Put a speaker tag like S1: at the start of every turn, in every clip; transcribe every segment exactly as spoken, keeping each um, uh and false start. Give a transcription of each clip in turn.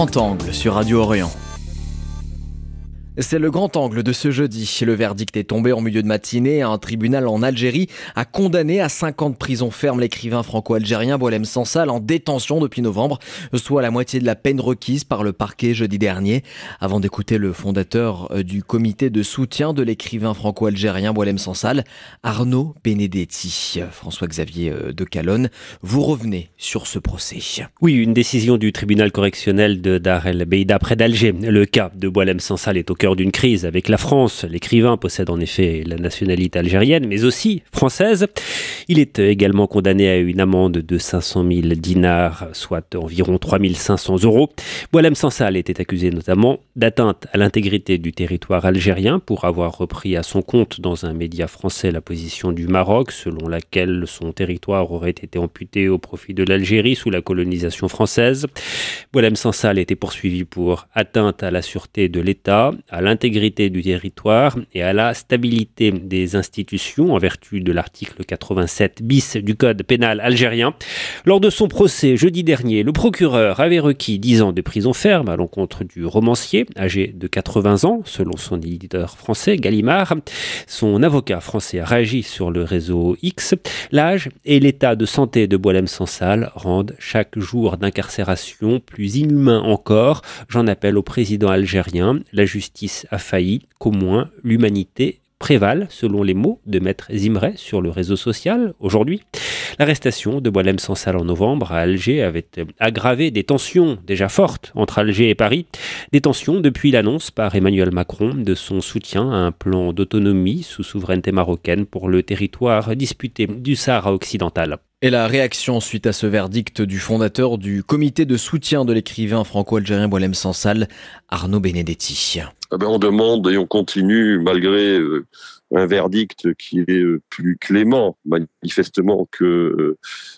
S1: Grand Angle sur Radio Orient. C'est le grand angle de ce jeudi. Le verdict est tombé en milieu de matinée. Un tribunal en Algérie a condamné à cinq ans de prison ferme l'écrivain franco-algérien Boualem Sansal en détention depuis novembre, soit la moitié de la peine requise par le parquet jeudi dernier. Avant d'écouter le fondateur du comité de soutien de l'écrivain franco-algérien Boualem Sansal, Arnaud Benedetti. François-Xavier de Calonne, vous revenez sur ce procès.
S2: Oui, une décision du tribunal correctionnel de Dar el Beida près d'Alger. Le cas de Boualem Sansal est au cœur d'une crise avec la France. L'écrivain possède en effet la nationalité algérienne, mais aussi française. Il est également condamné à une amende de cinq cent mille dinars, soit environ trois mille cinq cents euros. Boualem Sansal était accusé notamment d'atteinte à l'intégrité du territoire algérien pour avoir repris à son compte dans un média français la position du Maroc, selon laquelle son territoire aurait été amputé au profit de l'Algérie sous la colonisation française. Boualem Sansal était poursuivi pour atteinte à la sûreté de l'État, à l'intégrité du territoire et à la stabilité des institutions en vertu de l'article quatre-vingt-sept bis du code pénal algérien. Lors de son procès jeudi dernier, le procureur avait requis dix ans de prison ferme à l'encontre du romancier, âgé de quatre-vingts ans, selon son éditeur français Gallimard. Son avocat français a réagi sur le réseau X. L'âge et l'état de santé de Boualem Sansal rendent chaque jour d'incarcération plus inhumain encore. J'en appelle au président algérien. La justice a failli, qu'au moins l'humanité prévale, selon les mots de Maître Zimret sur le réseau social aujourd'hui. L'arrestation de Boualem Sansal en novembre à Alger avait aggravé des tensions déjà fortes entre Alger et Paris. Des tensions depuis l'annonce par Emmanuel Macron de son soutien à un plan d'autonomie sous souveraineté marocaine pour le territoire disputé du Sahara occidental.
S1: Et la réaction suite à ce verdict du fondateur du comité de soutien de l'écrivain franco-algérien Boualem Sansal, Arnaud Benedetti.
S3: Eh ben on demande et on continue, malgré euh, un verdict qui est euh, plus clément, manifestement, que euh,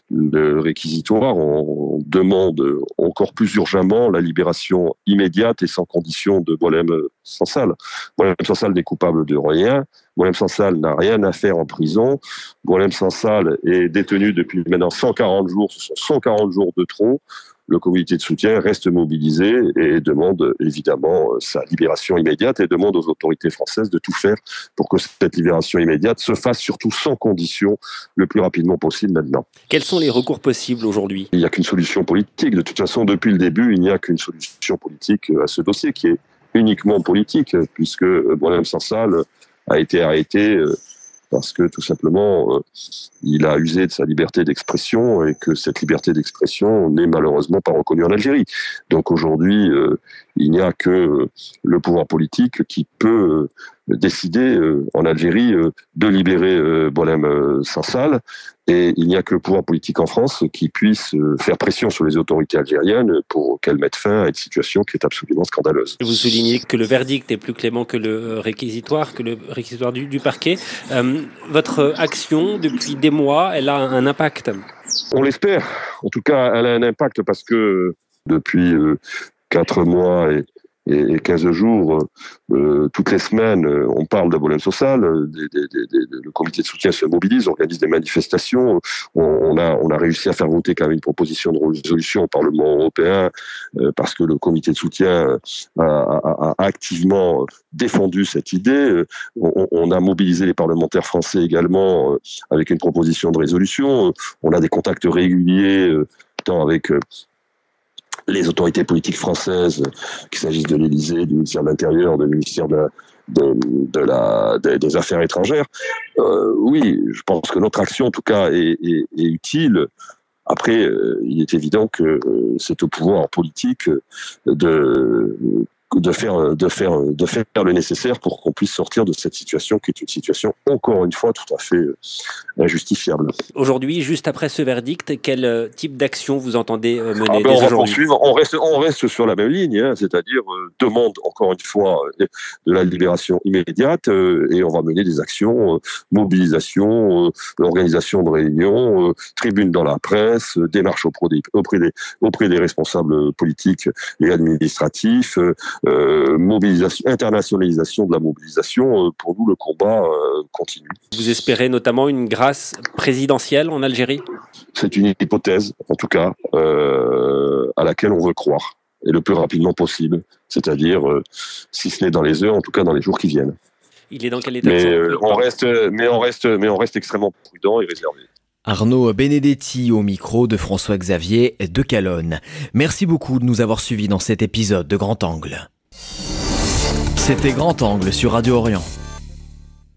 S3: le réquisitoire. On, on demande encore plus urgemment la libération immédiate et sans condition de Boualem Sansal. Boualem Sansal n'est coupable de rien. Boualem Sansal n'a rien à faire en prison. Boualem Sansal est détenu depuis maintenant cent quarante jours. Ce sont cent quarante jours de trop. Le comité de soutien reste mobilisé et demande évidemment sa libération immédiate et demande aux autorités françaises de tout faire pour que cette libération immédiate se fasse surtout sans condition le plus rapidement possible maintenant.
S2: Quels sont les recours possibles aujourd'hui ?
S3: Il n'y a qu'une solution politique. De toute façon, depuis le début, il n'y a qu'une solution politique à ce dossier qui est uniquement politique, puisque Boualem Sansal a été arrêté parce que tout simplement, euh, il a usé de sa liberté d'expression et que cette liberté d'expression n'est malheureusement pas reconnue en Algérie. Donc aujourd'hui, euh, il n'y a que euh, le pouvoir politique qui peut euh, décider euh, en Algérie euh, de libérer euh, Boualem euh, Sansal. Et il n'y a que le pouvoir politique en France qui puisse euh, faire pression sur les autorités algériennes pour qu'elles mettent fin à une situation qui est absolument scandaleuse.
S2: Vous soulignez que le verdict est plus clément que le réquisitoire, que le réquisitoire du, du parquet. Euh, votre action, depuis des mois, elle a un impact ?
S3: On l'espère. En tout cas, elle a un impact parce que depuis euh, quatre mois et et quinze jours, euh, toutes les semaines, on parle de Boualem Sansal, des, des, des, des, le comité de soutien se mobilise, organise des manifestations, on, on, a, on a réussi à faire voter quand même une proposition de résolution au Parlement européen euh, parce que le comité de soutien a, a, a activement défendu cette idée, on, on a mobilisé les parlementaires français également euh, avec une proposition de résolution, on a des contacts réguliers euh, tant avec... Euh, les autorités politiques françaises, qu'il s'agisse de l'Élysée, du ministère de l'Intérieur, du ministère de, de, de la, de, des Affaires étrangères. Euh, oui, je pense que notre action, en tout cas, est, est, est utile. Après, euh, il est évident que euh, c'est au pouvoir politique de... de faire de faire de faire le nécessaire pour qu'on puisse sortir de cette situation qui est une situation encore une fois tout à fait injustifiable.
S2: Aujourd'hui, juste après ce verdict, quel type d'action vous entendez mener
S3: ah ben
S2: dès
S3: on va
S2: aujourd'hui ?
S3: poursuivre, on reste on reste sur la même ligne, hein, c'est-à-dire euh, demande encore une fois euh, de la libération immédiate euh, et on va mener des actions, euh, mobilisation, euh, organisation de réunions, euh, tribune dans la presse, euh, démarche auprès des auprès des auprès des responsables politiques et administratifs. Euh, Euh, mobilisation, internationalisation de la mobilisation, euh, pour nous le combat euh, continue.
S2: Vous espérez notamment une grâce présidentielle en Algérie ?
S3: C'est une hypothèse, en tout cas, euh, à laquelle on veut croire. et le plus rapidement possible. C'est-à-dire, euh, si ce n'est dans les heures, en tout cas dans les jours qui viennent.
S2: Il est dans quel état de
S3: Mais,
S2: santé
S3: euh, on reste, mais, on reste, mais on reste extrêmement prudent et réservé.
S1: Arnaud Benedetti au micro de François-Xavier de Calonne. Merci beaucoup de nous avoir suivis dans cet épisode de Grand Angle. C'était Grand Angle sur Radio Orient.